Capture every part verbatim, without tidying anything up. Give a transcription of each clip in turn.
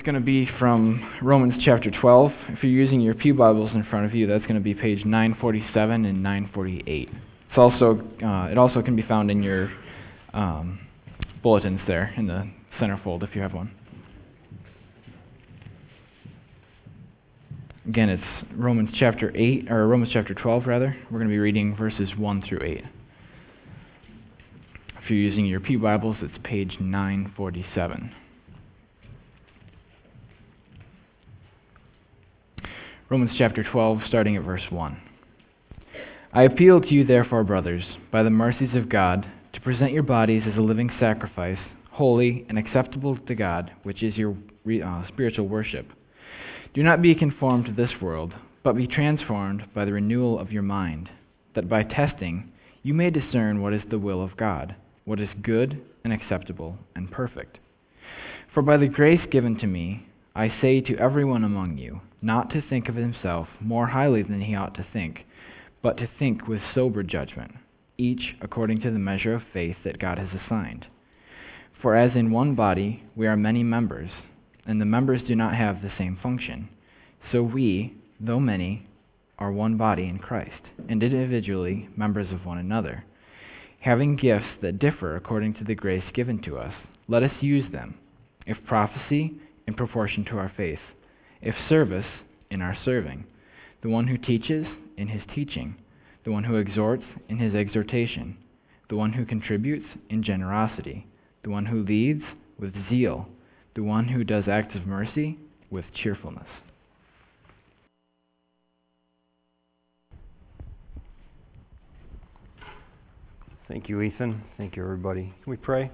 It's going to be from Romans chapter twelve. If you're using your pew Bibles in front of you, that's going to be page nine forty-seven and nine forty-eight. It's also uh, it also can be found in your um, bulletins there in the centerfold if you have one. Again, it's Romans chapter eight or Romans chapter twelve rather. We're going to be reading verses one through eight. If you're using your pew Bibles, it's page nine forty-seven. Romans chapter twelve, starting at verse one. I appeal to you, therefore, brothers, by the mercies of God, to present your bodies as a living sacrifice, holy and acceptable to God, which is your uh, spiritual worship. Do not be conformed to this world, but be transformed by the renewal of your mind, that by testing you may discern what is the will of God, what is good and acceptable and perfect. For by the grace given to me, I say to everyone among you, not to think of himself more highly than he ought to think, but to think with sober judgment, each according to the measure of faith that God has assigned. For as in one body we are many members, and the members do not have the same function, so we, though many, are one body in Christ, and individually members of one another. Having gifts that differ according to the grace given to us, let us use them. If prophecy, in proportion to our faith. If service, in our serving. The one who teaches, in his teaching. The one who exhorts, in his exhortation. The one who contributes, in generosity. The one who leads, with zeal. The one who does acts of mercy, with cheerfulness. Thank you, Ethan. Thank you, everybody. Can we pray?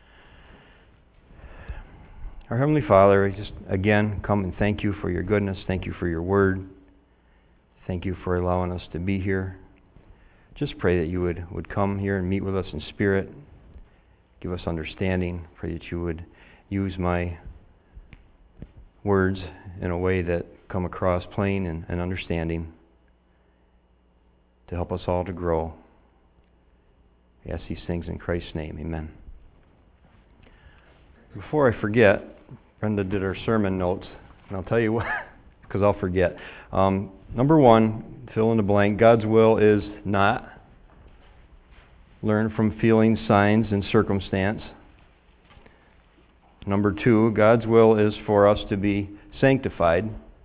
Our Heavenly Father, I just again come and thank you for your goodness. Thank you for your word. Thank you for allowing us to be here. Just pray that you would, would come here and meet with us in spirit. Give us understanding. Pray that you would use my words in a way that come across plain and, and understanding to help us all to grow. We ask these things in Christ's name. Amen. Before I forget, Brenda did her sermon notes, and I'll tell you what, because I'll forget. Um, number one, fill in the blank, God's will is not learn from feelings, signs, and circumstance. Number two, God's will is for us to be sanctified.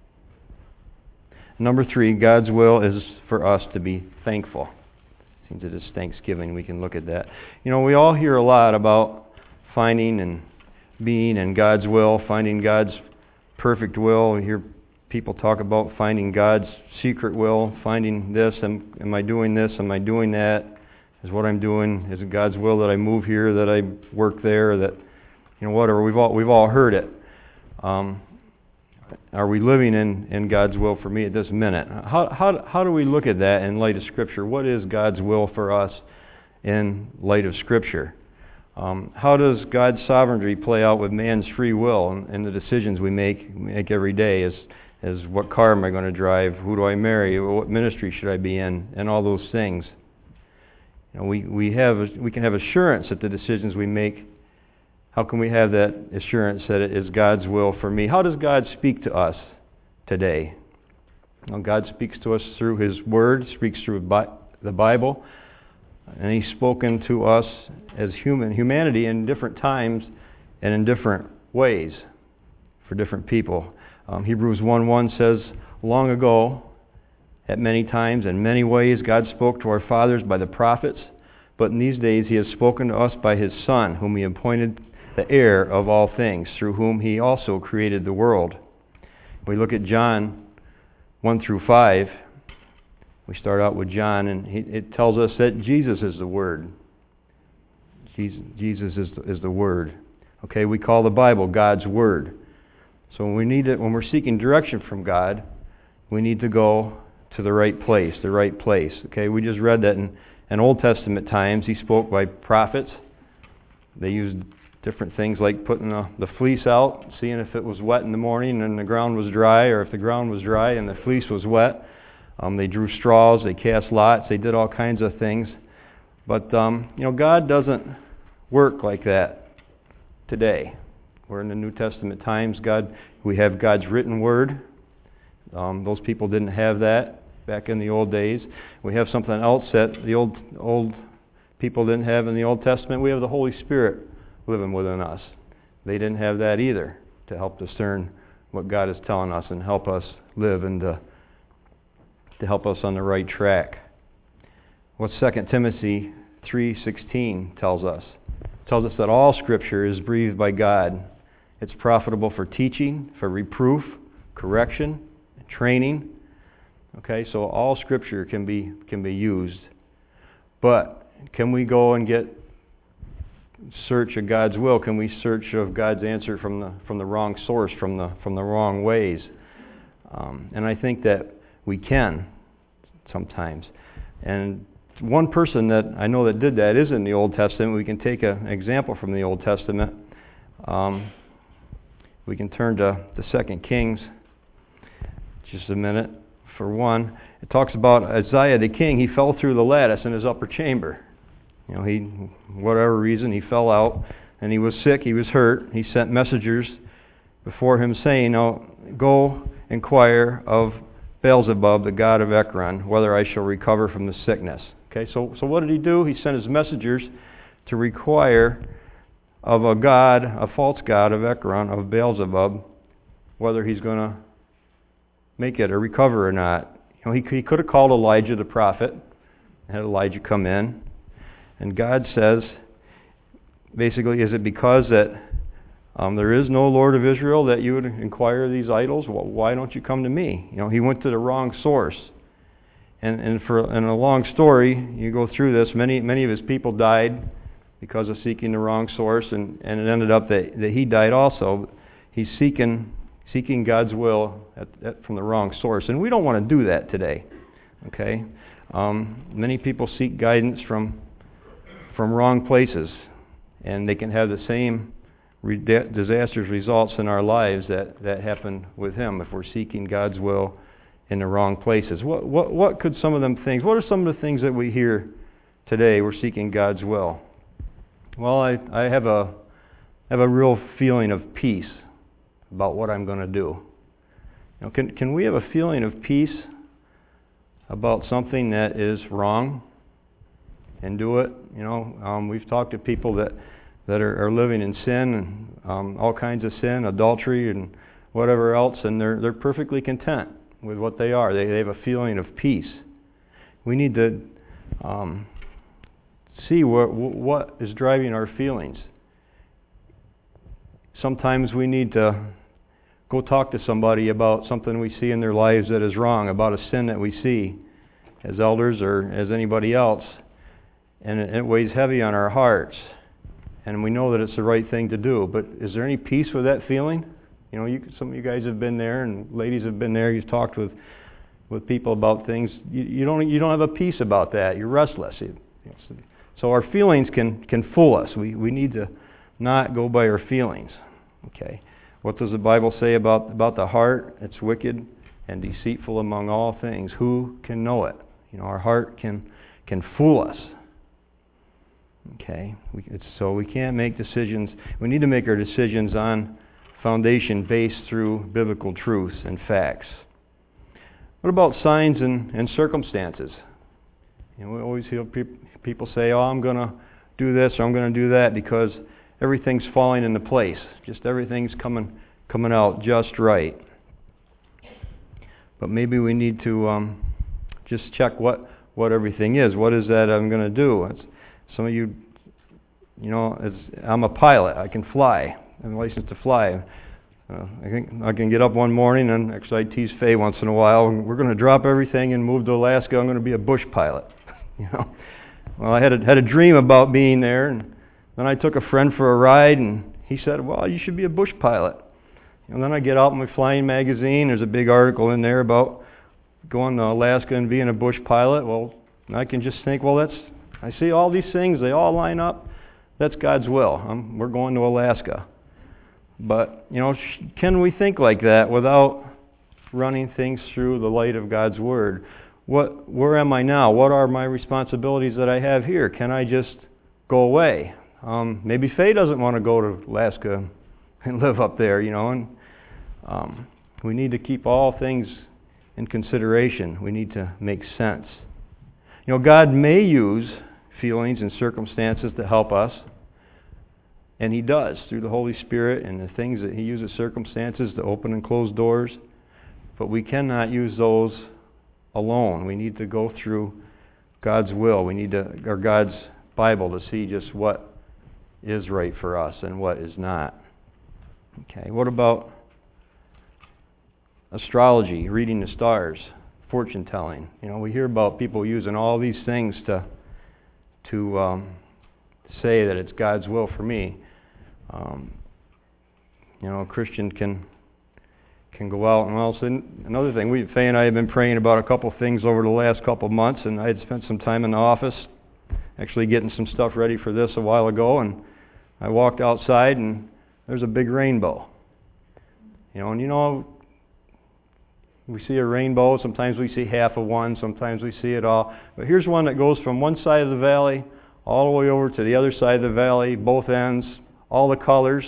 Number three, God's will is for us to be thankful. Since it is Thanksgiving, we can look at that. You know, we all hear a lot about finding and being in God's will, finding God's perfect will. We hear people talk about finding God's secret will, finding this, am, am I doing this, am I doing that, is what I'm doing, is it God's will that I move here, that I work there, that, you know, whatever, we've all, we've all heard it. Um, are we living in, in God's will for me at this minute? How, how, how do we look at that in light of Scripture? What is God's will for us in light of Scripture? Um, how does God's sovereignty play out with man's free will and, and the decisions we make make every day? As as what car am I going to drive? Who do I marry? What ministry should I be in? And all those things. You know, we we have we can have assurance that the decisions we make. How can we have that assurance that it is God's will for me? How does God speak to us today? Well, God speaks to us through His Word, speaks through the Bible. And He's spoken to us as human humanity in different times and in different ways for different people. Um, Hebrews one one says, long ago, at many times and many ways, God spoke to our fathers by the prophets, but in these days He has spoken to us by His Son, whom He appointed the heir of all things, through whom He also created the world. We look at John one through five. We start out with John, and he, it tells us that Jesus is the Word. Jesus, Jesus is, the, is the Word. Okay, we call the Bible God's Word. So when we need it, when we're seeking direction from God, we need to go to the right place, the right place. Okay, we just read that in, in Old Testament times, He spoke by prophets. They used different things like putting the, the fleece out, seeing if it was wet in the morning and the ground was dry, or if the ground was dry and the fleece was wet. Um, they drew straws, they cast lots, they did all kinds of things. But, um, you know, God doesn't work like that today. We're in the New Testament times. God, we have God's written word. Um, those people didn't have that back in the old days. We have something else that the old old people didn't have in the Old Testament. We have the Holy Spirit living within us. They didn't have that either to help discern what God is telling us and help us live and to, to help us on the right track. What Second Timothy three sixteen tells us. It tells us that all Scripture is breathed by God. It's profitable for teaching, for reproof, correction, training. Okay, so all Scripture can be can be used. But can we go and get search of God's will? Can we search of God's answer from the from the wrong source, from the from the wrong ways? Um, and I think that we can sometimes. And one person that I know that did that is in the Old Testament. We can take a, an example from the Old Testament. Um, we can turn to the Second Kings. Just a minute. For one, it talks about Uzziah the king. He fell through the lattice in his upper chamber. You know, he, whatever reason, he fell out, and he was sick. He was hurt. He sent messengers before him, saying, "Now go inquire of Beelzebub, the god of Ekron, whether I shall recover from the sickness." Okay, so so what did he do? He sent his messengers to require of a god, a false god of Ekron, of Beelzebub, whether he's going to make it or recover or not. You know, he, he could have called Elijah the prophet, had Elijah come in, and God says, basically, is it because that um, there is no Lord of Israel that you would inquire these idols? Well, why don't you come to me? You know, he went to the wrong source. And and for in a long story, you go through this. Many many of his people died because of seeking the wrong source, and, and it ended up that, that he died also. He's seeking seeking God's will at, at, from the wrong source, and we don't want to do that today. Okay, um, many people seek guidance from from wrong places, and they can have the same re- disastrous results in our lives that, that happened with him if we're seeking God's will in the wrong places. What what what could some of them things? What are some of the things that we hear today? We're seeking God's will. Well, I I have a have a real feeling of peace about what I'm going to do. You know, can can we have a feeling of peace about something that is wrong and do it? You know, um, we've talked to people that that are, are living in sin and um, all kinds of sin, adultery and whatever else, and they're they're perfectly content with what they are. They they have a feeling of peace. We need to um, see what what is driving our feelings. Sometimes we need to go talk to somebody about something we see in their lives that is wrong, about a sin that we see as elders or as anybody else, and it, it weighs heavy on our hearts, and we know that it's the right thing to do. But is there any peace with that feeling? You know, you, some of you guys have been there, and ladies have been there. You've talked with with people about things. You, you don't you don't have a peace about that. You're restless. You, you know, so our feelings can can fool us. We we need to not go by our feelings. Okay. What does the Bible say about, about the heart? It's wicked and deceitful among all things. Who can know it? You know, our heart can can fool us. Okay. We, it's, so we can't make decisions. We need to make our decisions on foundation based through biblical truths and facts. What about signs and, and circumstances? You know, we always hear people say, "Oh, I'm going to do this or I'm going to do that because everything's falling into place. Just everything's coming coming out just right." But maybe we need to um, just check what, what everything is. What is that I'm going to do? It's, some of you, you know, it's, I'm a pilot. I can fly. I'm licensed to fly. Uh, I think I can get up one morning, and actually I tease Faye once in a while, and we're going to drop everything and move to Alaska. I'm going to be a bush pilot. you know. Well, I had a, had a dream about being there, and then I took a friend for a ride, and he said, "Well, you should be a bush pilot." And then I get out in my flying magazine. There's a big article in there about going to Alaska and being a bush pilot. Well, I can just think, well, that's I see all these things. They all line up. That's God's will. I'm, we're going to Alaska. But, you know, sh- can we think like that without running things through the light of God's Word? What? Where am I now? What are my responsibilities that I have here? Can I just go away? Um, maybe Faye doesn't want to go to Alaska and live up there, you know. And um, we need to keep all things in consideration. We need to make sense. You know, God may use feelings and circumstances to help us, and He does through the Holy Spirit and the things that He uses circumstances to open and close doors. But we cannot use those alone. We need to go through God's will. We need to, or God's Bible, to see just what is right for us and what is not. Okay, what about astrology, reading the stars, fortune telling? You know, we hear about people using all these things to to um, say that it's God's will for me. Um, you know, a Christian can can go out and also another thing. We Faye and I have been praying about a couple things over the last couple of months, and I had spent some time in the office, actually getting some stuff ready for this a while ago, and I walked outside and there's a big rainbow. You know, and you know, we see a rainbow. Sometimes we see half of one. Sometimes we see it all. But here's one that goes from one side of the valley all the way over to the other side of the valley, both ends, all the colors.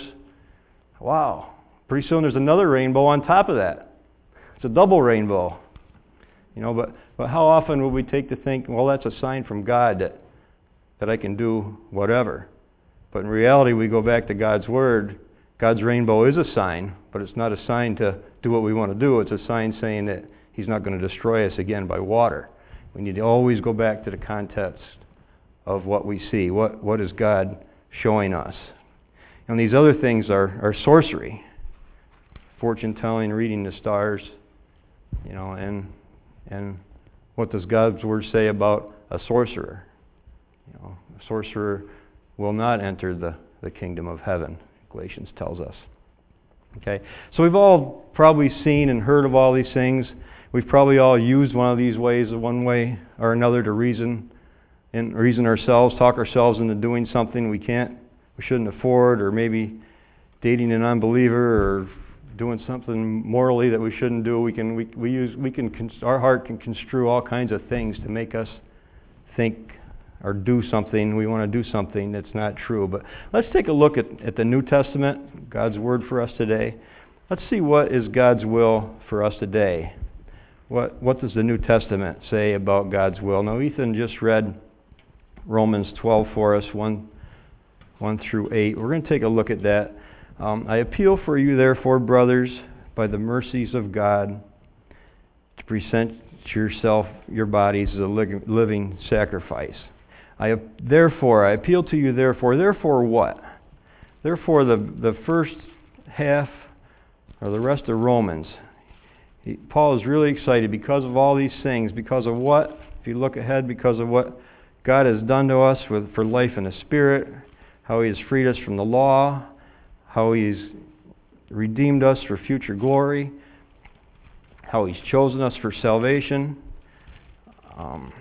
Wow. Pretty soon there's another rainbow on top of that. It's a double rainbow. You know, but, but how often will we take to think, well, that's a sign from God that, that I can do whatever. But in reality, we go back to God's Word. God's rainbow is a sign, but it's not a sign to do what we want to do. It's a sign saying that He's not going to destroy us again by water. We need to always go back to the context of what we see. What what is God showing us? And these other things are, are sorcery. Fortune telling, reading the stars, you know, and and what does God's Word say about a sorcerer? You know, a sorcerer will not enter the, the kingdom of heaven, Galatians tells us. Okay, so we've all probably seen and heard of all these things. We've probably all used one of these ways, one way or another, to reason and reason ourselves, talk ourselves into doing something we can't, we shouldn't afford, or maybe dating an unbeliever, or doing something morally that we shouldn't do. We can we we use we can our heart can construe all kinds of things to make us think or do something. We want to do something that's not true. But let's take a look at, at the New Testament, God's Word for us today. Let's see what is God's will for us today. What what does the New Testament say about God's will? Now, Ethan just read Romans twelve for us, one, one through eight. We're going to take a look at that. Um, I appeal for you, therefore, brothers, by the mercies of God, to present yourself, your bodies, as a living sacrifice. I therefore, I appeal to you, therefore. Therefore what? Therefore, the, the first half, or the rest of Romans, he, Paul is really excited because of all these things, because of what, if you look ahead, because of what God has done to us with, for life in the Spirit, how He has freed us from the law, how He's redeemed us for future glory, how He's chosen us for salvation, um,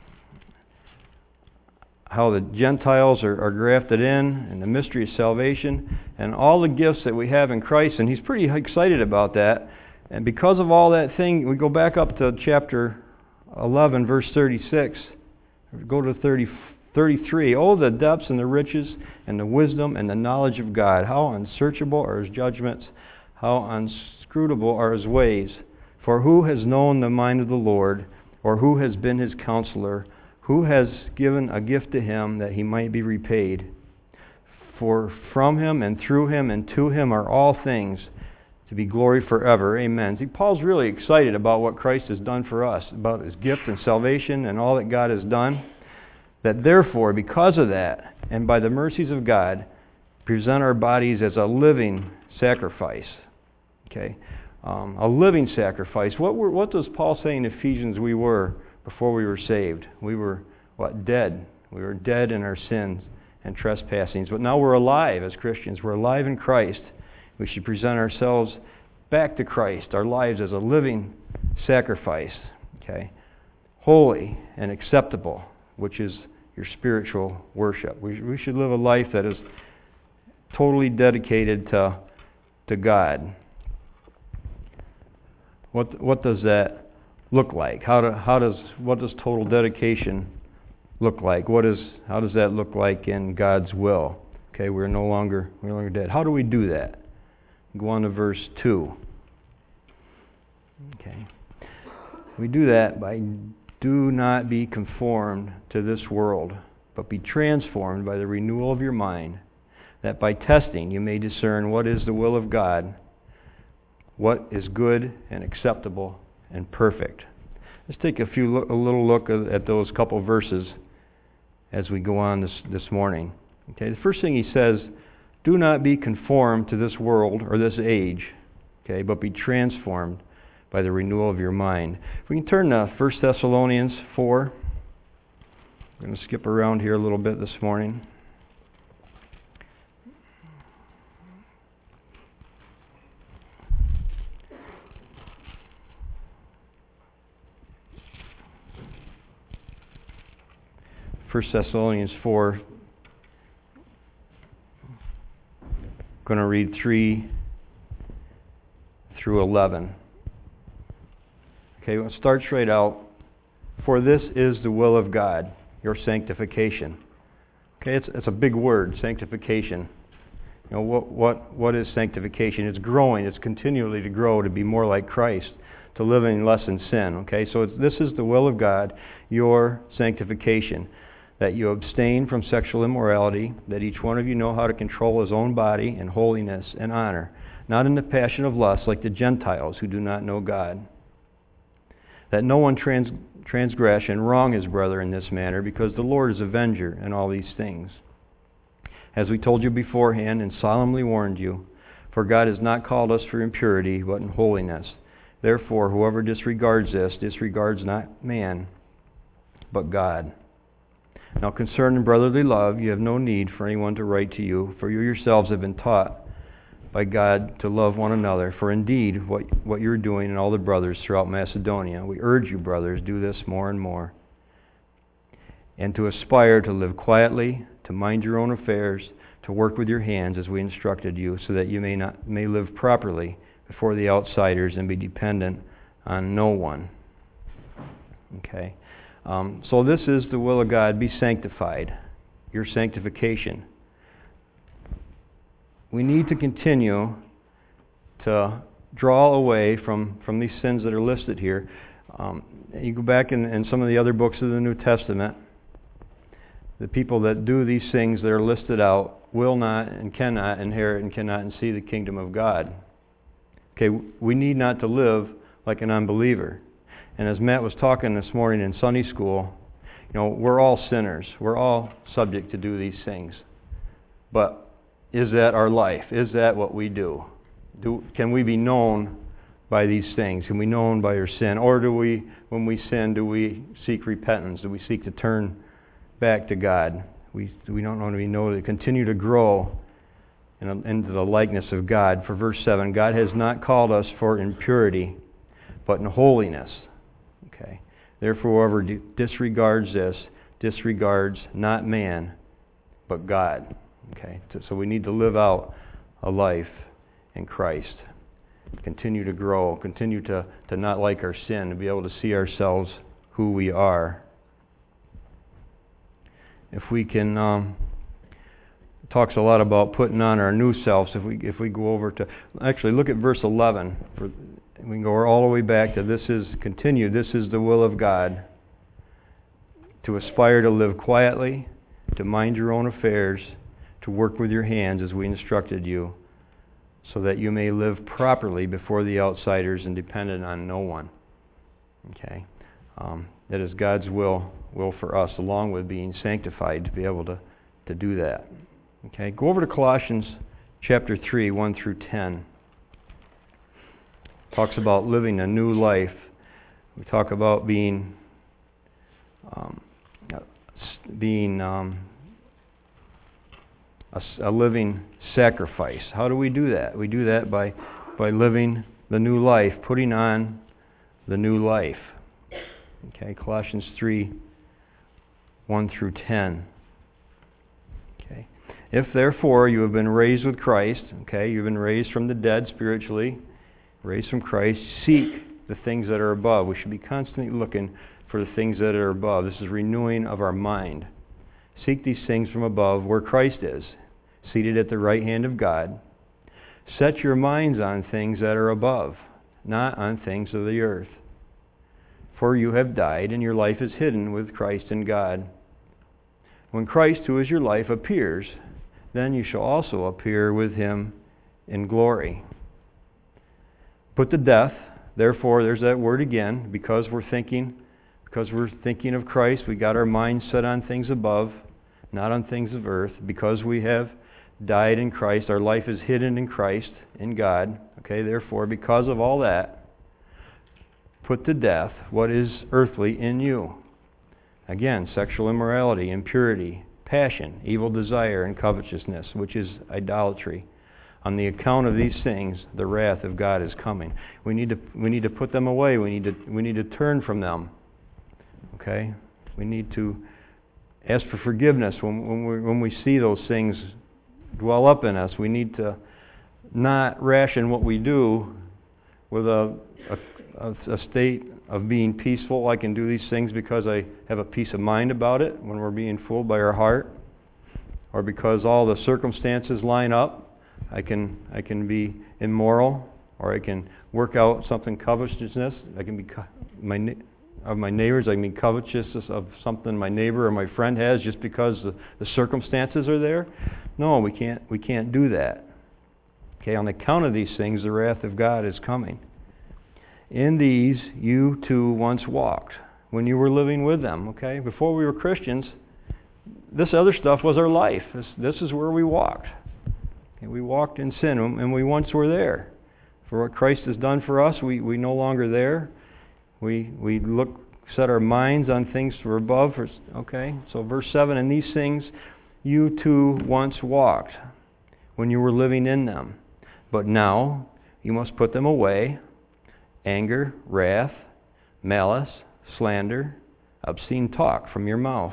how the Gentiles are, are grafted in, and the mystery of salvation, and all the gifts that we have in Christ. And he's pretty excited about that. And because of all that thing, we go back up to chapter eleven, verse thirty-six. Go to thirty, thirty-three. Oh, the depths and the riches and the wisdom and the knowledge of God. How unsearchable are His judgments, how inscrutable are His ways. For who has known the mind of the Lord, or who has been His counselor? Who has given a gift to Him that He might be repaid? For from Him and through Him and to Him are all things, to be glory forever. Amen. See, Paul's really excited about what Christ has done for us, about His gift and salvation and all that God has done. That therefore, because of that, and by the mercies of God, present our bodies as a living sacrifice. Okay, um, a living sacrifice. What were, what does Paul say in Ephesians we were before we were saved? We were, what, dead. We were dead in our sins and trespassings. But now we're alive as Christians. We're alive in Christ. We should present ourselves back to Christ, our lives as a living sacrifice. Okay, holy and acceptable, which is your spiritual worship. We, we should live a life that is totally dedicated to, to God. What what does that look like? How do, how does what does total dedication look like? What is how does that look like in God's will? Okay, we're no longer we're no longer dead. How do we do that? Go on to verse two. Okay. We do that by do not be conformed to this world, but be transformed by the renewal of your mind, that by testing you may discern what is the will of God, what is good and acceptable and perfect. Let's take a few a little look at those couple verses as we go on this, this morning. Okay, the first thing he says, do not be conformed to this world or this age, okay, but be transformed by the renewal of your mind. If we can turn to First Thessalonians four. I'm going to skip around here a little bit this morning. First Thessalonians four. I'm going to read three through eleven. Okay, well, it starts right out. For this is the will of God, your sanctification. Okay, it's it's a big word, sanctification. You know, what what what is sanctification? It's growing. It's continually to grow to be more like Christ, to living less in sin. Okay, so it's, this is the will of God, your sanctification, that you abstain from sexual immorality, that each one of you know how to control his own body in holiness and honor, not in the passion of lust like the Gentiles who do not know God. That no one trans, transgress and wrong his brother in this manner, because the Lord is avenger in all these things. As we told you beforehand and solemnly warned you, for God has not called us for impurity, but in holiness. Therefore, whoever disregards this, disregards not man, but God. Now concerning brotherly love, you have no need for anyone to write to you, for you yourselves have been taught by God to love one another. For indeed, what, what you're doing and all the brothers throughout Macedonia, we urge you, brothers, do this more and more. And to aspire to live quietly, to mind your own affairs, to work with your hands as we instructed you, so that you may not may live properly before the outsiders and be dependent on no one. Okay. Um, so this is the will of God. Be sanctified. Your sanctification. We need to continue to draw away from, from these sins that are listed here. Um, you go back in, in some of the other books of the New Testament, the people that do these things that are listed out will not and cannot inherit and cannot and see the kingdom of God. Okay, we need not to live like an unbeliever. And as Matt was talking this morning in Sunday school, you know, we're all sinners. We're all subject to do these things. But is that our life? Is that what we do? do? Can we be known by these things? Can we be known by our sin? Or do we, when we sin, do we seek repentance? Do we seek to turn back to God? We we don't want to be known to continue to grow in a, into the likeness of God. For verse seven, God has not called us for impurity, but in holiness. Okay. Therefore, whoever disregards this, disregards not man, but God. Okay. So we need to live out a life in Christ. Continue to grow. Continue to, to not like our sin, to be able to see ourselves who we are. If we can, um, it talks a lot about putting on our new selves. If we if we go over to, actually look at verse eleven. For, we can go all the way back to this is, continue, this is the will of God. To aspire to live quietly, to mind your own affairs, to work with your hands as we instructed you, so that you may live properly before the outsiders and dependent on no one. Okay, um, that is God's will will for us, along with being sanctified, to be able to, to do that. Okay, go over to Colossians chapter three, one through ten. Talks about living a new life. We talk about being um, being um, a, a living sacrifice. How do we do that? We do that by by living the new life, putting on the new life. Okay, Colossians three, one through ten. Okay. If therefore you have been raised with Christ, okay, you've been raised from the dead spiritually, raised from Christ, seek the things that are above. We should be constantly looking for the things that are above. This is renewing of our mind. Seek these things from above where Christ is, seated at the right hand of God. Set your minds on things that are above, not on things of the earth. For you have died, and your life is hidden with Christ in God. When Christ, who is your life, appears, then you shall also appear with him in glory. Put to death, therefore, there's that word again, because we're thinking, because we're thinking of Christ, we got our minds set on things above, not on things of earth. Because we have died in Christ, our life is hidden in Christ, in God. Okay, therefore, because of all that, put to death what is earthly in you. Again, sexual immorality, impurity, passion, evil desire, and covetousness, which is idolatry. On the account of these things, the wrath of God is coming. We need to we need to put them away. We need to we need to turn from them. Okay? We need to ask for forgiveness when when we when we see those things dwell up in us. We need to not ration what we do with a a, a state of being peaceful. I can do these things because I have a peace of mind about it when we're being fooled by our heart, or because all the circumstances line up. I can I can be immoral, or I can work out something covetousness. I can be co- my of my neighbors. I can be covetous of something my neighbor or my friend has just because the, the circumstances are there. No, we can't we can't do that. Okay, on account of these things, the wrath of God is coming. In these you too once walked when you were living with them. Okay, before we were Christians, this other stuff was our life. This this is where we walked. Okay, we walked in sin, and we once were there. For what Christ has done for us, we we no longer there. We we look set our minds on things for above. Okay, so verse seven, and these things you too once walked when you were living in them, but now you must put them away: anger, wrath, malice, slander, obscene talk from your mouth.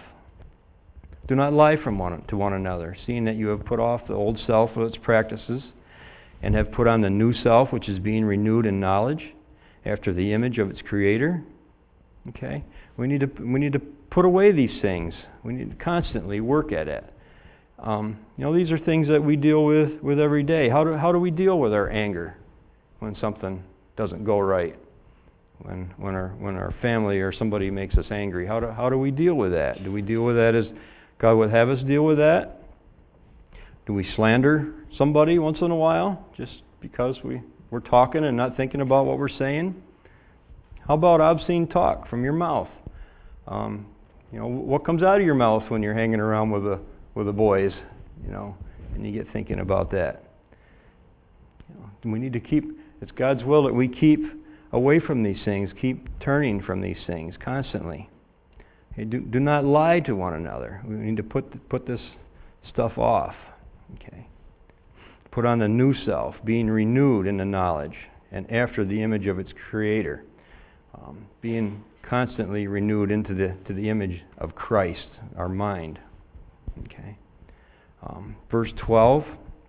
Do not lie from one to one another, seeing that you have put off the old self with its practices, and have put on the new self, which is being renewed in knowledge, after the image of its Creator. Okay, we need to we need to put away these things. We need to constantly work at it. Um, you know, these are things that we deal with with every day. How do how do we deal with our anger when something doesn't go right? When when our when our family or somebody makes us angry, how do how do we deal with that? Do we deal with that as God would have us deal with that? Do we slander somebody once in a while just because we, we're talking and not thinking about what we're saying? How about obscene talk from your mouth? Um, you know, what comes out of your mouth when you're hanging around with the with the boys? You know, and you get thinking about that. You know, we need to keep. It's God's will that we keep away from these things, keep turning from these things constantly. Okay, do, do not lie to one another. We need to put put this stuff off. Okay. Put on the new self, being renewed in the knowledge and after the image of its Creator, um, being constantly renewed into the to the image of Christ, our mind. Okay. Um, verse twelve.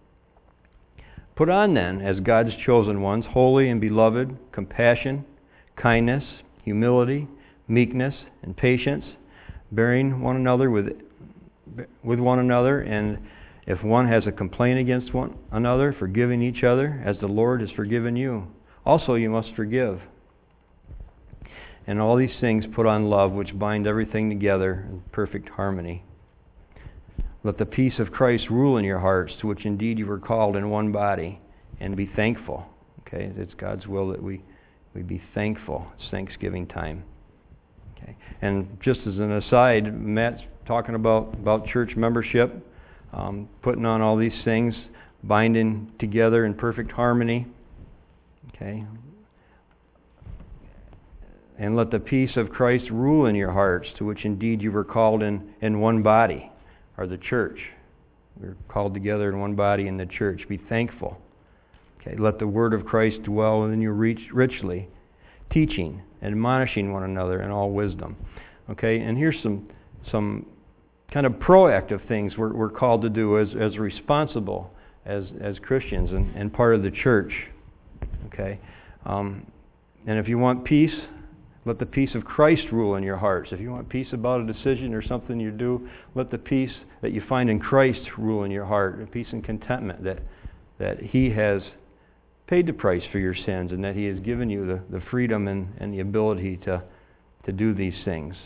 Put on then, as God's chosen ones, holy and beloved, compassion, kindness, humility, meekness, and patience, bearing one another with with one another, and if one has a complaint against one another, forgiving each other, as the Lord has forgiven you. Also you must forgive. And all these things put on love, which bind everything together in perfect harmony. Let the peace of Christ rule in your hearts, to which indeed you were called in one body, and be thankful. Okay, it's God's will that we, we be thankful. It's Thanksgiving time. Okay. And just as an aside, Matt's talking about, about church membership, um, putting on all these things, binding together in perfect harmony. Okay. And let the peace of Christ rule in your hearts, to which indeed you were called in, in one body, or the church. We're called together in one body in the church. Be thankful. Okay. Let the word of Christ dwell within you richly, teaching and admonishing one another in all wisdom. Okay, and here's some some kind of proactive things we're, we're called to do as as responsible as as Christians and, and part of the church. Okay, um, and if you want peace, let the peace of Christ rule in your hearts. If you want peace about a decision or something you do, let the peace that you find in Christ rule in your heart, and peace and contentment that that He has paid the price for your sins and that He has given you the, the freedom and, and the ability to, to do these things.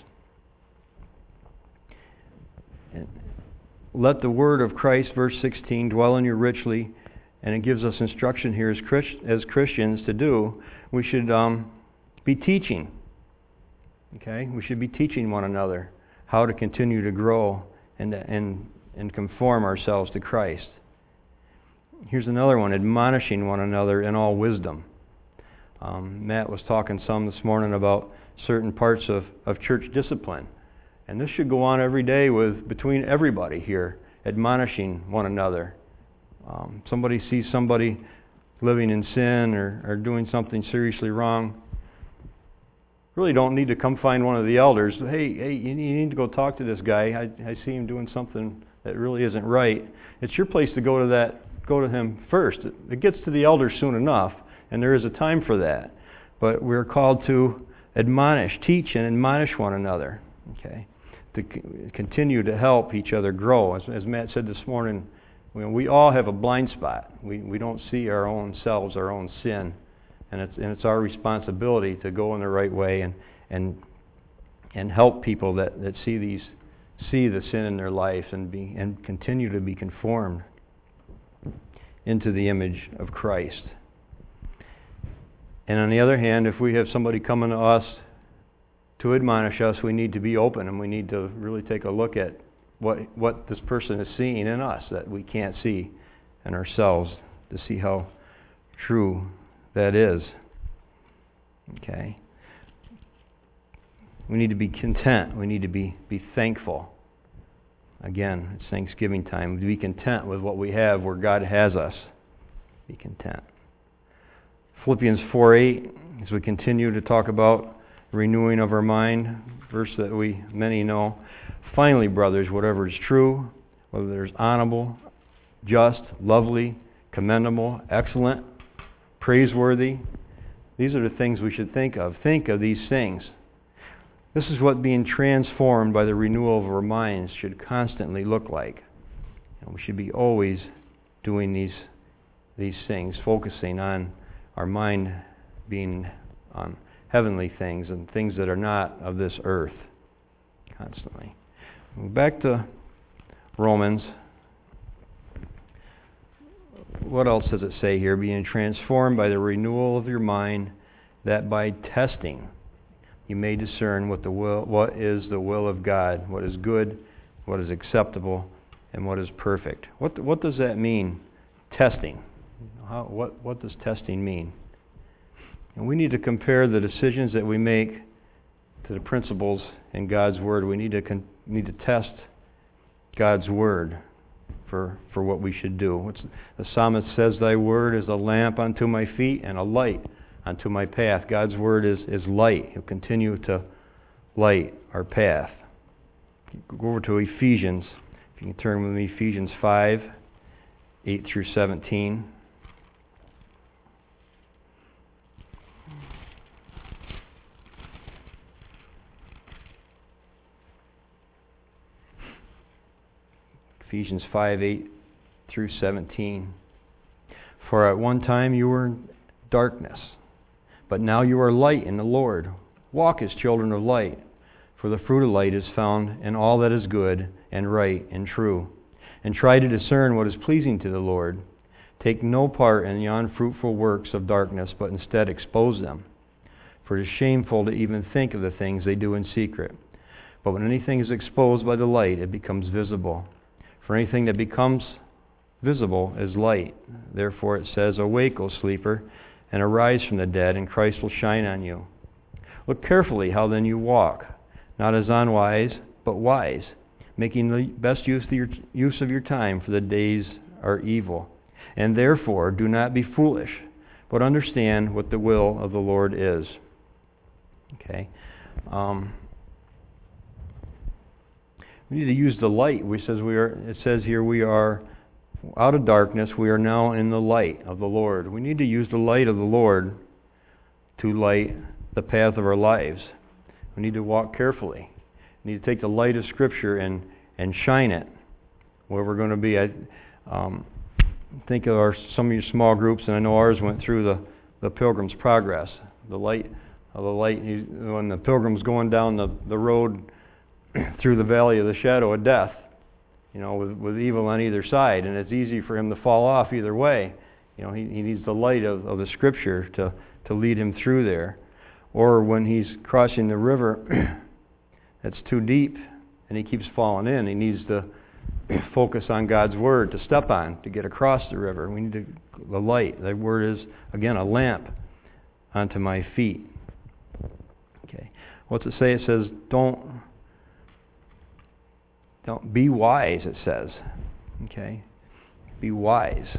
And let the word of Christ, verse sixteen, dwell in you richly. And it gives us instruction here as, Christ, as Christians to do. We should um, be teaching. Okay? We should be teaching one another how to continue to grow and, and, and conform ourselves to Christ. Here's another one, admonishing one another in all wisdom. Um, Matt was talking some this morning about certain parts of, of church discipline. And this should go on every day with between everybody here, admonishing one another. Um, somebody sees somebody living in sin or, or doing something seriously wrong, really don't need to come find one of the elders. Hey, hey, you need to go talk to this guy. I, I see him doing something that really isn't right. It's your place to go to that, go to him first. It, it gets to the elders soon enough, and there is a time for that. But we're called to admonish, teach, and admonish one another. Okay, to c- continue to help each other grow. As, as Matt said this morning, we, we all have a blind spot. We we don't see our own selves, our own sin. And it's and it's our responsibility to go in the right way and and and help people that, that see these see the sin in their life and be and continue to be conformed into the image of Christ. And on the other hand, if we have somebody coming to us to admonish us, we need to be open and we need to really take a look at what what this person is seeing in us that we can't see in ourselves, to see how true that is. Okay. We need to be content. We need to be, be thankful. Again, it's Thanksgiving time. To be content with what we have where God has us. Be content. Philippians four eight, as we continue to talk about renewing of our mind, verse that we many know. Finally, brothers, whatever is true, whether there's honorable, just, lovely, commendable, excellent, praiseworthy, these are the things we should think of. Think of these things. This is what being transformed by the renewal of our minds should constantly look like. And we should be always doing these these things, focusing on our mind being on heavenly things and things that are not of this earth constantly. Back to Romans. What else does it say here? Being transformed by the renewal of your mind, that by testing you may discern what the will, what is the will of God, what is good, what is acceptable, and what is perfect. What what does that mean? Testing. How, what what does testing mean? And we need to compare the decisions that we make to the principles in God's Word. We need to con- need to test God's Word for for what we should do. What's, the psalmist says, "Thy word is a lamp unto my feet and a light unto my path." God's Word is, is light. He'll continue to light our path. Go over to Ephesians. If you can turn with me, Ephesians five, eight through seventeen. Ephesians five, eight through seventeen. For at one time you were in darkness, but now you are light in the Lord. Walk as children of light, for the fruit of light is found in all that is good and right and true. And try to discern what is pleasing to the Lord. Take no part in the unfruitful works of darkness, but instead expose them. For it is shameful to even think of the things they do in secret. But when anything is exposed by the light, it becomes visible. For anything that becomes visible is light. Therefore it says, "Awake, O sleeper, and arise from the dead, and Christ will shine on you." Look carefully how then you walk, not as unwise, but wise, making the best use of your, use of your time, for the days are evil. And therefore do not be foolish, but understand what the will of the Lord is. Okay. Um, We need to use the light. We says we are. It says here we are out of darkness. We are now in the light of the Lord. We need to use the light of the Lord to light the path of our lives. We need to walk carefully. We need to take the light of Scripture and and shine it where we're going to be. I, um, think of our, some of your small groups, and I know ours went through the, the Pilgrim's Progress. The light of the light, when the pilgrim's going down the, the road through the valley of the shadow of death, you know, with, with evil on either side, and it's easy for him to fall off either way. You know, he, he needs the light of, of the Scripture to, to lead him through there. Or when he's crossing the river that's too deep and he keeps falling in, he needs to focus on God's Word to step on, to get across the river. We need to, the light. The Word is, again, a lamp unto my feet. Okay. What's it say? It says, don't, don't be wise, it says. Okay. Be wise.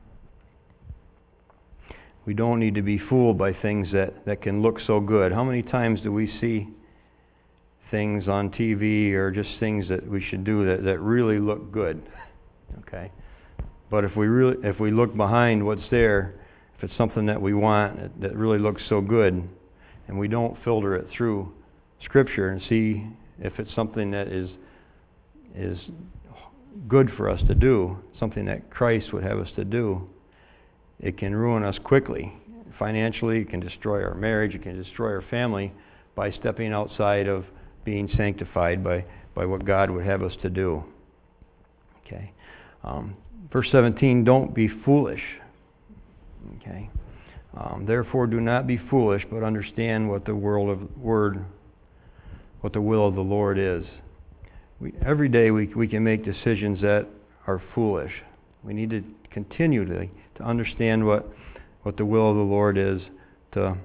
We don't need to be fooled by things that, that can look so good. How many times do we see things on T V or just things that we should do that, that really look good? Okay. But if we really if we look behind what's there, if it's something that we want that really looks so good, and we don't filter it through Scripture and see if it's something that is is good for us to do, something that Christ would have us to do, it can ruin us quickly. Financially, it can destroy our marriage, it can destroy our family by stepping outside of being sanctified by, by what God would have us to do. Okay. Um, verse seventeen, don't be foolish. Okay. Um, Therefore, do not be foolish, but understand what the world of word, what the will of the Lord is. We, every day we we can make decisions that are foolish. We need to continue to to understand what what the will of the Lord is. To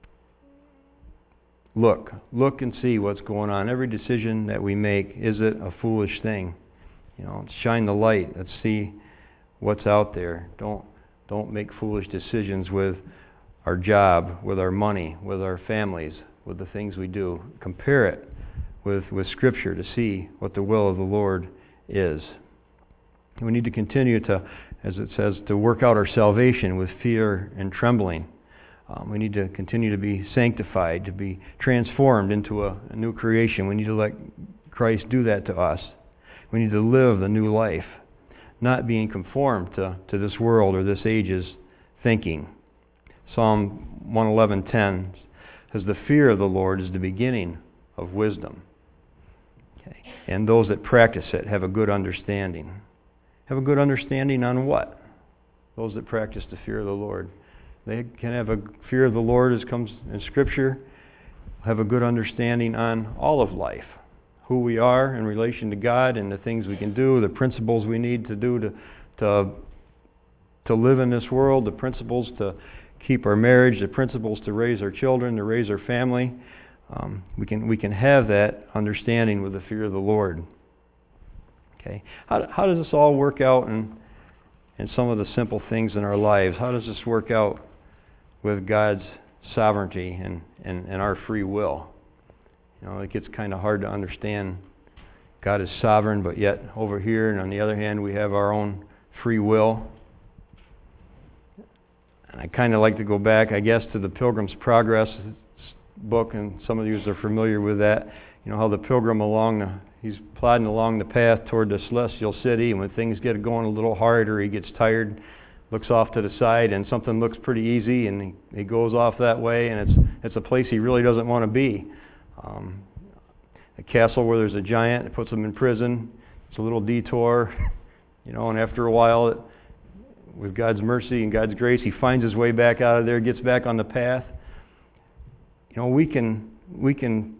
look, look and see what's going on. Every decision that we make, is it a foolish thing? You know, shine the light. Let's see what's out there. Don't don't make foolish decisions with our job, with our money, with our families, with the things we do. Compare it with, with Scripture to see what the will of the Lord is. We need to continue to, as it says, to work out our salvation with fear and trembling. Um, we need to continue to be sanctified, to be transformed into a, a new creation. We need to let Christ do that to us. We need to live the new life, not being conformed to, to this world or this age's thinking. Psalm one eleven ten says, the fear of the Lord is the beginning of wisdom. Okay. And those that practice it have a good understanding. Have a good understanding on what? Those that practice the fear of the Lord. They can have a fear of the Lord as comes in Scripture, have a good understanding on all of life. Who we are in relation to God and the things we can do, the principles we need to do to to, to live in this world, the principles to keep our marriage, the principles to raise our children, to raise our family. Um, we can we can have that understanding with the fear of the Lord. Okay, how how does this all work out in in some of the simple things in our lives? How does this work out with God's sovereignty and, and, and our free will? You know, it gets kind of hard to understand. God is sovereign, but yet over here, and on the other hand, we have our own free will. And I kind of like to go back, I guess, to the Pilgrim's Progress book, and some of you are familiar with that. You know, how the pilgrim along the, he's plodding along the path toward the celestial city, and when things get going a little hard or he gets tired, looks off to the side, and something looks pretty easy, and he, he goes off that way, and it's it's a place he really doesn't want to be. Um, a castle where there's a giant, it puts him in prison. It's a little detour, you know, and after a while, it, with God's mercy and God's grace, he finds his way back out of there, gets back on the path. You know, we can we can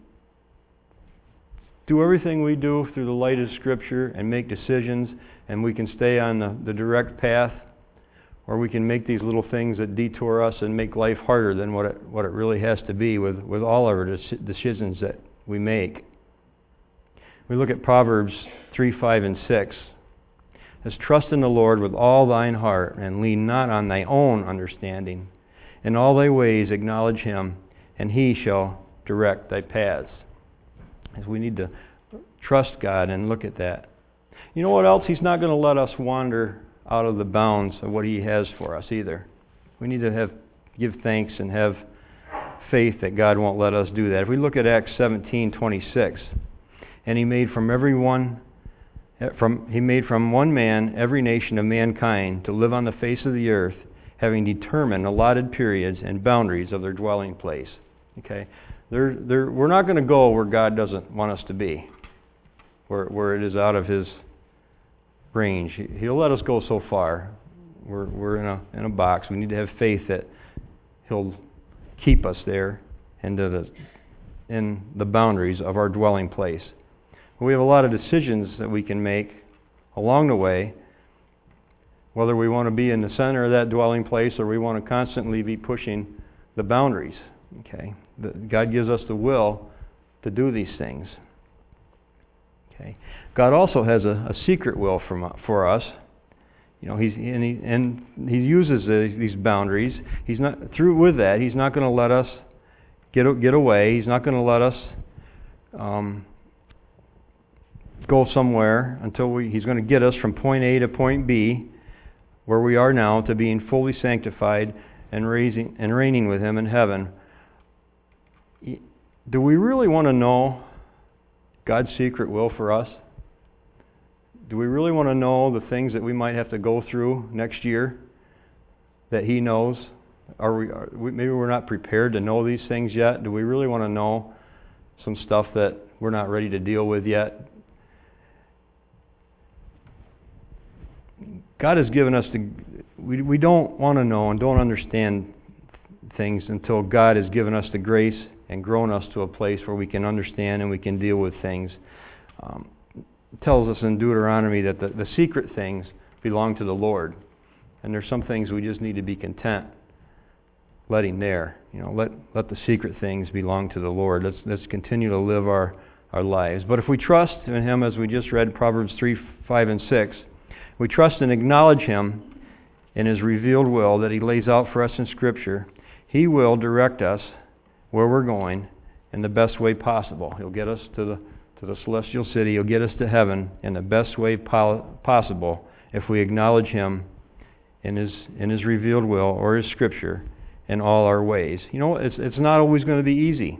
do everything we do through the light of Scripture and make decisions, and we can stay on the, the direct path, or we can make these little things that detour us and make life harder than what it, what it really has to be with, with all of our decisions that we make. We look at Proverbs three, five, and six. It says, trust in the Lord with all thine heart, and lean not on thy own understanding. In all thy ways acknowledge him, and he shall direct thy paths. As we need to trust God and look at that. You know what else? He's not going to let us wander out of the bounds of what he has for us either. We need to have give thanks and have faith that God won't let us do that. If we look at Acts seventeen twenty-six, and he made from every one From, he made from one man every nation of mankind to live on the face of the earth, having determined allotted periods and boundaries of their dwelling place. Okay, they're, they're, we're not going to go where God doesn't want us to be, where, where it is out of His range. He'll let us go so far. We're, we're in a, in a box. We need to have faith that He'll keep us there into the, in the boundaries of our dwelling place. We have a lot of decisions that we can make along the way, whether we want to be in the center of that dwelling place or we want to constantly be pushing the boundaries. Okay, God gives us the will to do these things. Okay, God also has a, a secret will from, for us. You know, he's and he, and he uses the, these boundaries. He's not through with that. He's not going to let us get get away. He's not going to let us um, go somewhere until we. He's going to get us from point A to point B, where we are now, to being fully sanctified and raising and reigning with Him in heaven. Do we really want to know God's secret will for us? Do we really want to know the things that we might have to go through next year that He knows? Are we, are we maybe we're not prepared to know these things yet? Do we really want to know some stuff that we're not ready to deal with yet? God has given us the we we don't want to know and don't understand things until God has given us the grace and grown us to a place where we can understand and we can deal with things. Um, it tells us in Deuteronomy that the, the secret things belong to the Lord. And there's some things we just need to be content letting there. You know, let let the secret things belong to the Lord. Let's let's continue to live our, our lives. But if we trust in Him, as we just read Proverbs three, five, and six, we trust and acknowledge Him in His revealed will that He lays out for us in Scripture, He will direct us where we're going in the best way possible. He'll get us to the to the celestial city. He'll get us to heaven in the best way po- possible if we acknowledge Him in His in His revealed will or His Scripture in all our ways. You know, it's it's not always going to be easy.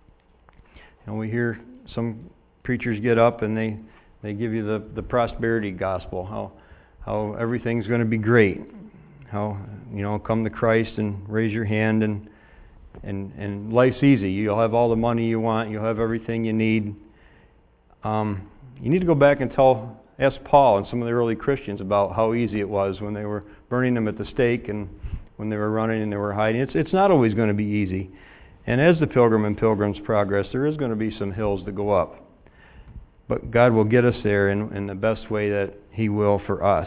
And we hear some preachers get up and they, they give you the, the prosperity gospel, how how everything's going to be great. How, you know, come to Christ and raise your hand and and and life's easy. You'll have all the money you want. You'll have everything you need. Um, you need to go back and tell, ask Paul and some of the early Christians about how easy it was when they were burning them at the stake and when they were running and they were hiding. It's it's not always going to be easy. And as the pilgrim and pilgrims progress, there is going to be some hills to go up. But God will get us there in, in the best way that He will for us.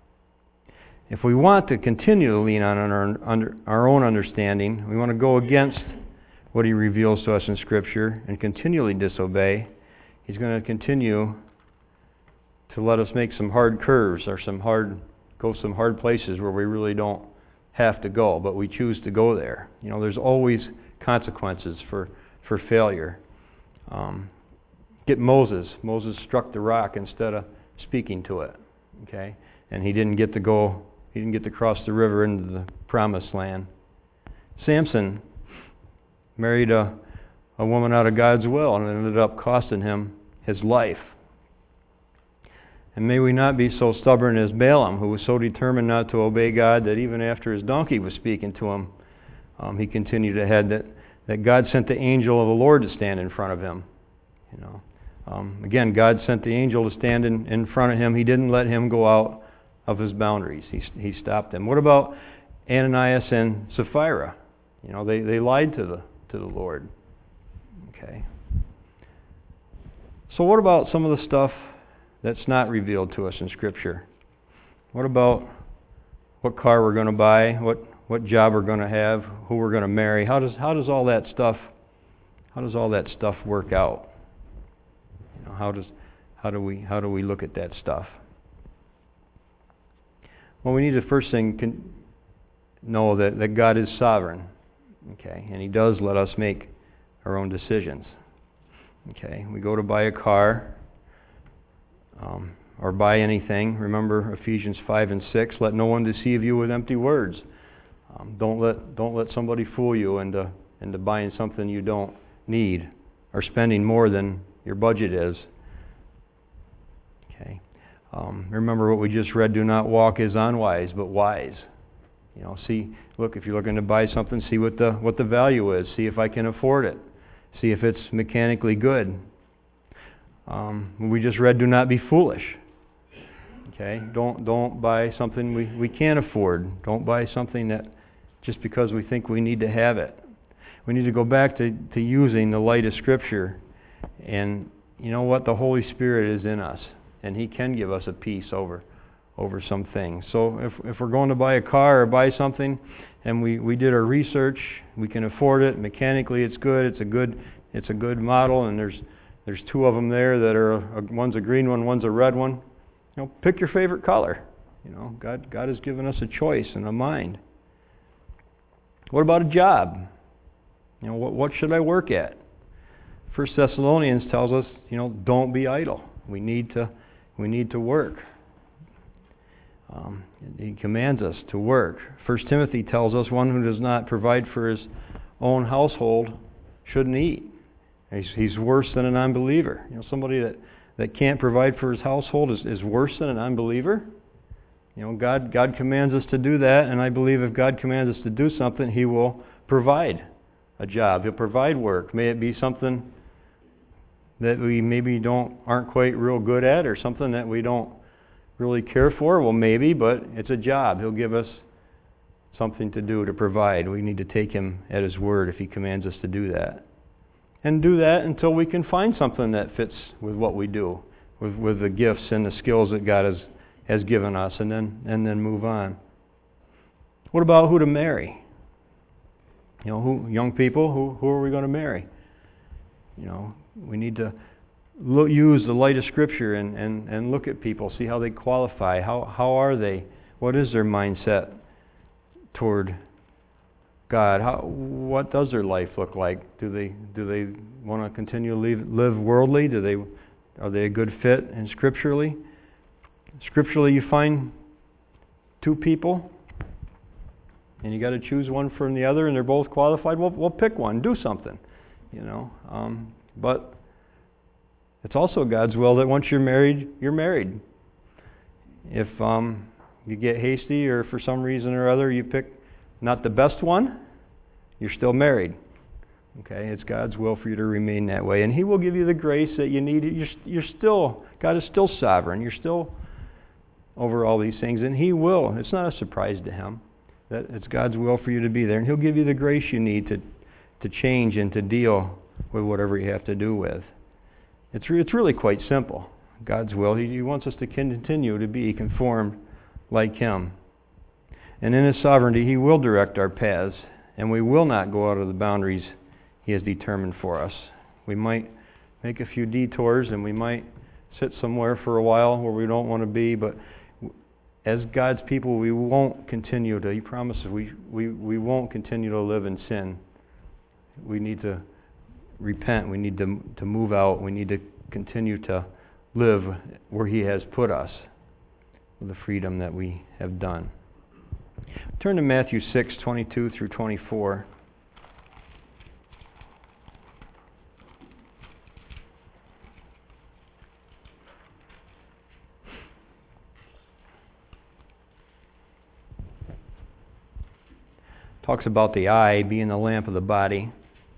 If we want to continue to lean on our, under, our own understanding, we want to go against what He reveals to us in Scripture and continually disobey, He's going to continue to let us make some hard curves or some hard, go some hard places where we really don't have to go, but we choose to go there. You know, there's always consequences for, for failure. Um, get Moses. Moses struck the rock instead of speaking to it. Okay? And he didn't get to go, he didn't get to cross the river into the promised land. Samson married a, a woman out of God's will and it ended up costing him his life. And may we not be so stubborn as Balaam, who was so determined not to obey God that even after his donkey was speaking to him, um, he continued ahead. That, that God sent the angel of the Lord to stand in front of him. You know, um, again, God sent the angel to stand in, in front of him. He didn't let him go out of his boundaries. He he stopped him. What about Ananias and Sapphira? You know, they, they lied to the to the Lord. Okay. So what about some of the stuff that's not revealed to us in Scripture? What about what car we're going to buy, what what job we're going to have, who we're going to marry? How does how does all that stuff how does all that stuff work out? You know, how does how do we how do we look at that stuff? Well, we need to first thing can know that, that God is sovereign, okay, and He does let us make our own decisions. Okay, we go to buy a car. Um, or buy anything. Remember Ephesians five and six. Let no one deceive you with empty words. Um, don't let don't let somebody fool you into into buying something you don't need or spending more than your budget is. Okay. Um, remember what we just read, do not walk as unwise, but wise. You know, see, look, if you're looking to buy something, see what the what the value is. See if I can afford it. See if it's mechanically good. Um, we just read, do not be foolish. Okay, don't don't buy something we, we can't afford. Don't buy something that just because we think we need to have it. We need to go back to, to using the light of Scripture. And you know what? The Holy Spirit is in us, and He can give us a peace over over some things. So if if we're going to buy a car or buy something, and we, we did our research, we can afford it. Mechanically, it's good. It's a good it's a good model, and there's there's two of them there that are a, one's a green one, one's a red one. You know, pick your favorite color. You know, God God has given us a choice and a mind. What about a job? You know, what what should I work at? First Thessalonians tells us, you know, don't be idle. We need to we need to work. Um, he commands us to work. First Timothy tells us one who does not provide for his own household shouldn't eat. He's, he's worse than an unbeliever. You know, somebody that, that can't provide for his household is, is worse than an unbeliever. You know, God God commands us to do that, and I believe if God commands us to do something, He will provide a job. He'll provide work. May it be something that we maybe don't aren't quite real good at, or something that we don't really care for. Well, maybe, but it's a job. He'll give us something to do, to provide. We need to take Him at His word if He commands us to do that. And do that until we can find something that fits with what we do, with, with the gifts and the skills that God has, has given us, and then and then move on. What about who to marry? You know, who young people, who who are we going to marry? You know, we need to look, use the light of Scripture and, and, and look at people, see how they qualify. How how are they? What is their mindset toward God? How what does their life look like? Do they do they want to continue to live, live worldly? Do they are they a good fit? And scripturally, scripturally, you find two people, and you got to choose one from the other, and they're both qualified. Well, we'll pick one. Do something, you know. Um, but it's also God's will that once you're married, you're married. If um, you get hasty, or for some reason or other you pick not the best one, you're still married. Okay, it's God's will for you to remain that way, and He will give you the grace that you need. You're, you're still God is still sovereign. You're still over all these things, and He will. It's not a surprise to Him that it's God's will for you to be there, and He'll give you the grace you need to to change and to deal with whatever you have to do with. It's re- it's really quite simple. God's will. He, he wants us to continue to be conformed like Him. And in His sovereignty, He will direct our paths, and we will not go out of the boundaries He has determined for us. We might make a few detours, and we might sit somewhere for a while where we don't want to be, but as God's people, we won't continue to, He promises, we, we, we won't continue to live in sin. We need to repent. We need to, to move out. We need to continue to live where He has put us with the freedom that we have done. Turn to Matthew six, twenty-two through twenty-four. Talks about the eye being the lamp of the body.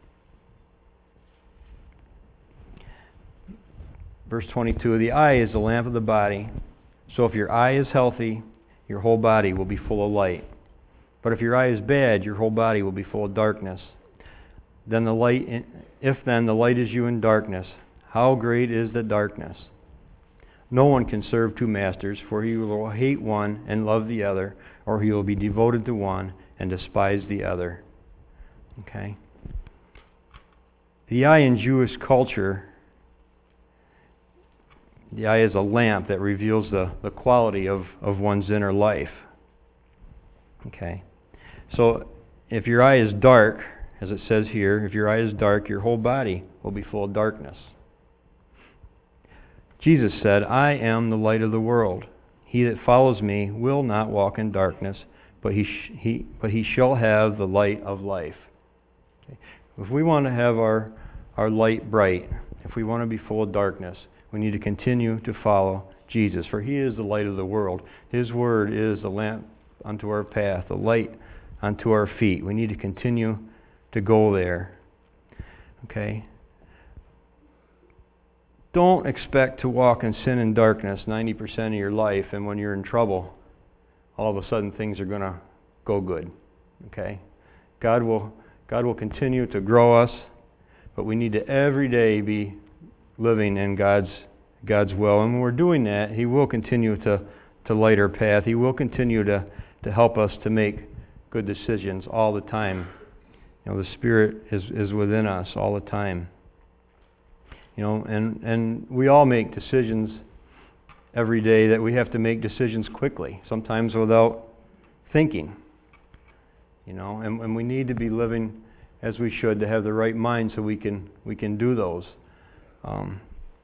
Verse twenty-two, the eye is the lamp of the body. So if your eye is healthy, your whole body will be full of light. But if your eye is bad, your whole body will be full of darkness. Then the light, if then the light is you in darkness, how great is the darkness? No one can serve two masters, for he will hate one and love the other, or he will be devoted to one and despise the other. Okay? The eye in Jewish culture, the eye is a lamp that reveals the, the quality of, of one's inner life. Okay? So if your eye is dark, as it says here, if your eye is dark, your whole body will be full of darkness. Jesus said, I am the light of the world. He that follows me will not walk in darkness, but he, sh- he, but he shall have the light of life. Okay? If we want to have our, our light bright, if we want to be full of darkness, we need to continue to follow Jesus, for He is the light of the world. His Word is the lamp unto our path, the light unto our feet. We need to continue to go there. Okay? Don't expect to walk in sin and darkness ninety percent of your life, and when you're in trouble, all of a sudden things are going to go good. Okay? God will God will continue to grow us, but we need to every day be living in God's God's will. And when we're doing that, He will continue to, to light our path. He will continue to, to help us to make good decisions all the time. You know, the Spirit is, is within us all the time. You know, and, and we all make decisions every day that we have to make decisions quickly, sometimes without thinking. You know, and, and we need to be living as we should, to have the right mind so we can we can do those. Um,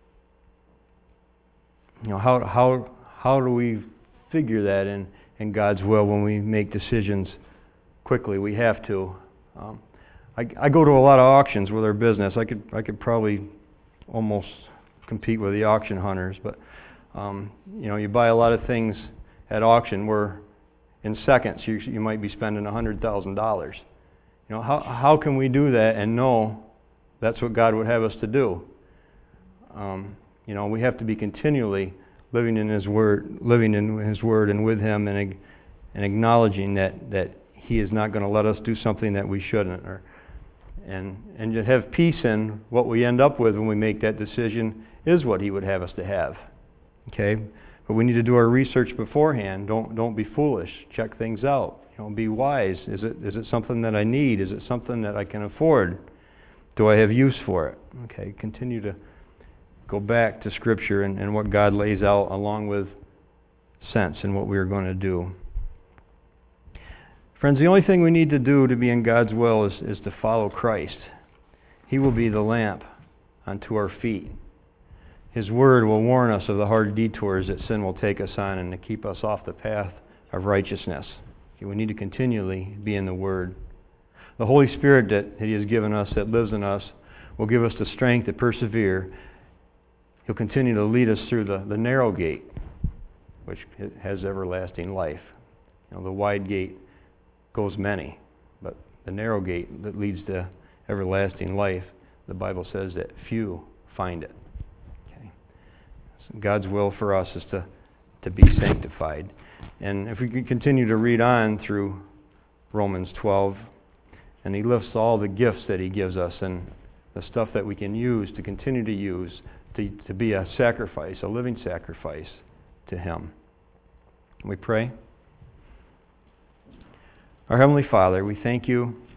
you know, how how how do we figure that in, in God's will when we make decisions quickly? We have to. Um, I, I go to a lot of auctions with our business. I could I could probably almost compete with the auction hunters, but um, you know, you buy a lot of things at auction where in seconds you you might be spending a hundred thousand dollars. You know, how how can we do that and know that's what God would have us to do? Um, you know, we have to be continually living in His Word, living in His Word and with Him, and and acknowledging that, that He is not going to let us do something that we shouldn't, or and and to have peace in what we end up with when we make that decision is what He would have us to have. Okay, but we need to do our research beforehand. Don't don't be foolish. Check things out. You know, be wise. Is it is it something that I need? Is it something that I can afford? Do I have use for it? Okay, continue to go back to Scripture and, and what God lays out, along with sense and what we are going to do. Friends, the only thing we need to do to be in God's will is, is to follow Christ. He will be the lamp unto our feet. His Word will warn us of the hard detours that sin will take us on and to keep us off the path of righteousness. Okay, we need to continually be in the Word. The Holy Spirit that He has given us, that lives in us, will give us the strength to persevere. He'll continue to lead us through the, the narrow gate, which has everlasting life. You know, the wide gate goes many, but the narrow gate that leads to everlasting life, the Bible says that few find it. Okay. So God's will for us is to, to be sanctified. And if we can continue to read on through Romans twelve, and He lists all the gifts that He gives us and the stuff that we can use to continue to use to, to be a sacrifice, a living sacrifice to Him. We pray. Our Heavenly Father, we thank You